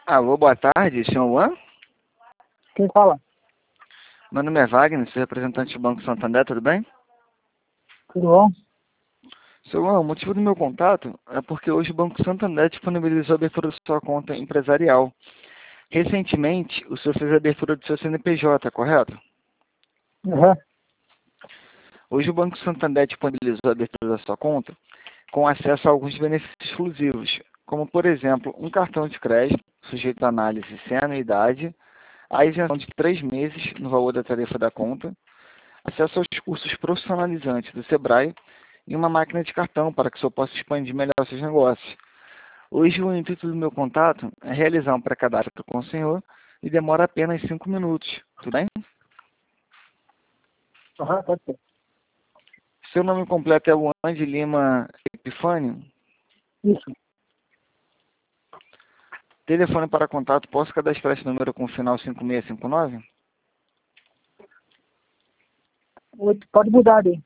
Alô, boa tarde, senhor Juan? Quem fala? Meu nome é Wagner, sou representante do Banco Santander, tudo bem? Tudo bom? Senhor Juan, o motivo do meu contato é porque hoje o Banco Santander disponibilizou a abertura de sua conta empresarial. Recentemente, o senhor fez a abertura do seu CNPJ, correto? Uhum. Hoje o Banco Santander disponibilizou a abertura da sua conta com acesso a alguns benefícios exclusivos, como, por exemplo, um cartão de crédito sujeito à análise sem anuidade, a isenção de 3 meses no valor da tarifa da conta, acesso aos cursos profissionalizantes do Sebrae e uma máquina de cartão para que o senhor possa expandir melhor seus negócios. Hoje o intuito do meu contato é realizar um pré-cadastro com o senhor e demora apenas 5 minutos, tudo bem? Uhum, pode ser. Seu nome completo é Juan de Lima Epifânio? Isso. Telefone para contato, posso cadastrar esse número com o final 5659? Pode mudar aí.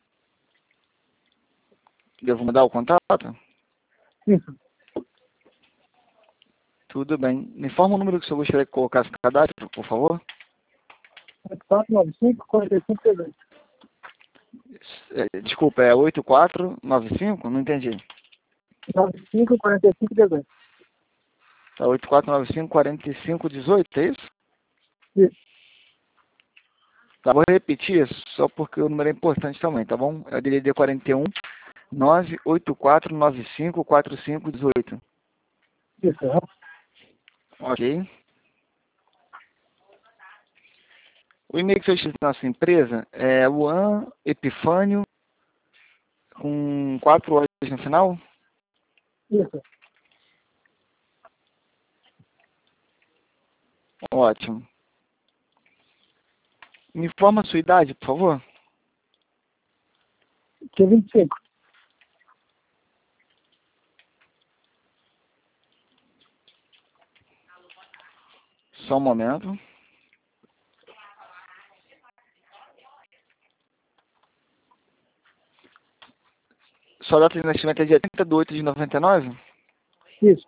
Devo mudar o contato? Isso. Tudo bem. Me informa o número que o senhor gostaria que colocasse no cadastro, por favor. 8495-4532. Desculpa, é 8495? Não entendi. 95-4518. Tá, 8495-4518, é isso? Isso. Tá, vou repetir isso, só porque o número é importante também, tá bom? É o DDD 41 984954518. Isso. Uhum. Ok. O e-mail que eu estive na nossa empresa é Juan Epifânio, com 4 horas no final. Isso. Ótimo. Me informa a sua idade, por favor. Que 25. Só um momento. Sua data de nascimento é dia 30 de 8 de 99? Isso.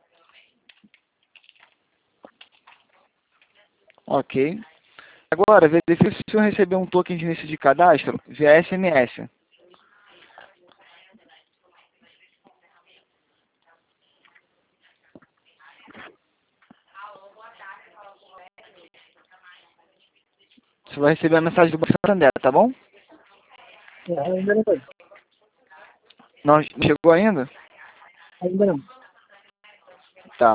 Ok. Agora, verifique se o senhor recebeu um token de início de cadastro via SMS. Você vai receber a mensagem do Banco Santander, tá bom? Ainda não foi. Não chegou ainda? Ainda não. Tá.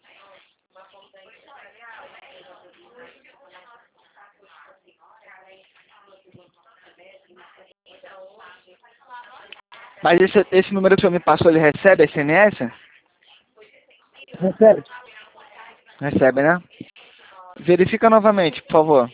Mas esse número que o senhor me passou, ele recebe SMS? Recebe. Recebe, né? Verifica novamente, por favor.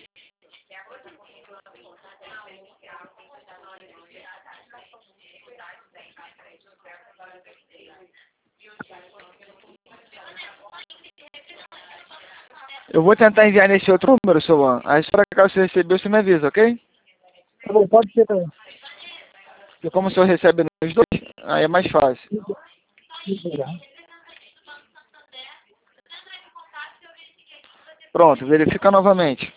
Eu vou tentar enviar nesse outro número, seu Juan. Aí se por acaso você recebeu, você me avisa, ok? Tá bom, pode ser também. Porque como o senhor recebe nos dois, aí é mais fácil. Isso. Uhum. Pronto, verifica novamente.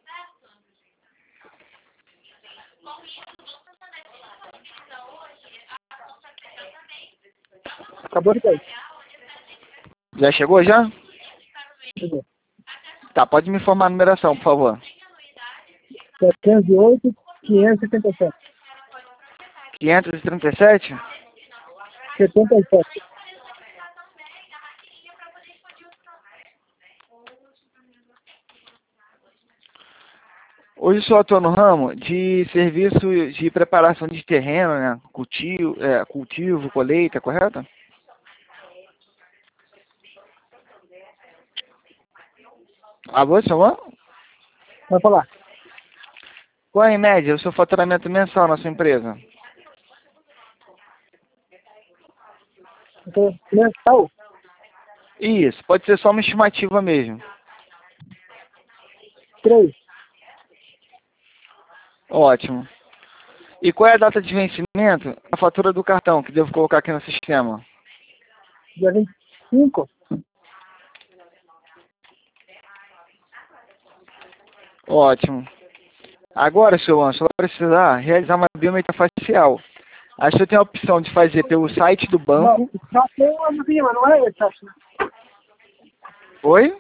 Acabou de cair. Já chegou já? Chegou. Tá, pode me informar a numeração, por favor. 708-577. 537? 77. Hoje sou atua no ramo de serviço de preparação de terreno, né? Cultivo, colheita, correto? Alô, seu Juan? Vai falar. Qual é, em média, o seu faturamento mensal na sua empresa? Então, mensal, Isso, pode ser só uma estimativa mesmo. 3. Ótimo. E qual é a data de vencimento da fatura do cartão que devo colocar aqui no sistema? Dia 25. Ótimo. Agora, seu Anderson, vai precisar realizar uma biometria facial. Aí você tem a opção de fazer pelo site do banco. Não, só tem uma mas não é essa. Oi?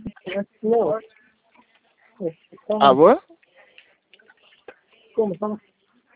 Não. Alô? Como?